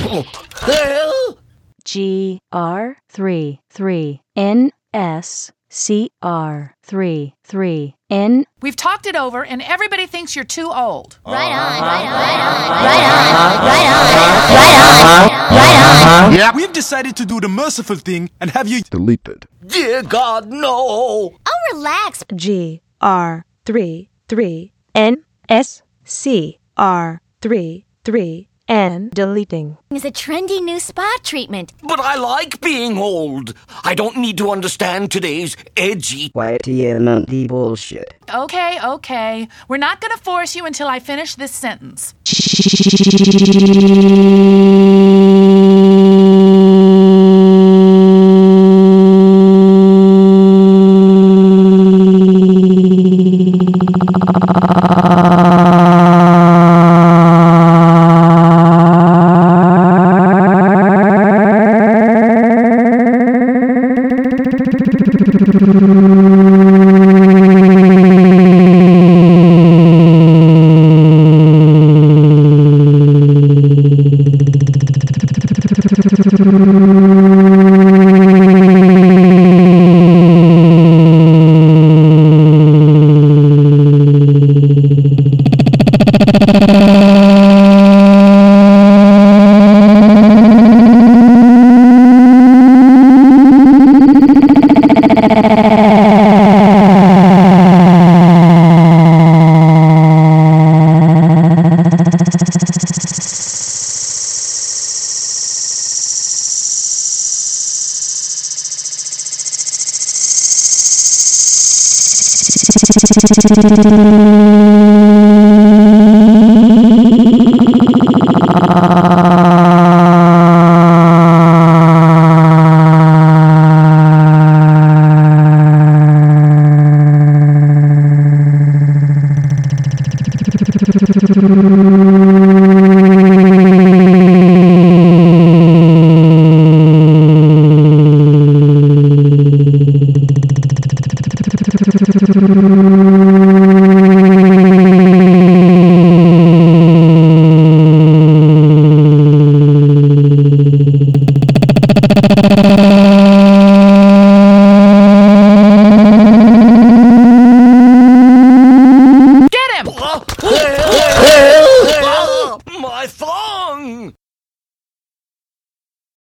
GR33NSCR33N. We've talked it over, and everybody thinks you're too old. Right on. Yep. We've decided to do the merciful thing and have you deleted. Dear God, no! Oh, relax. GR33NSCR33N. Deleting. It's a trendy new spa treatment. But I like being old. I don't need to understand today's edgy YTMND bullshit. Okay. We're not going to force you until I finish this sentence.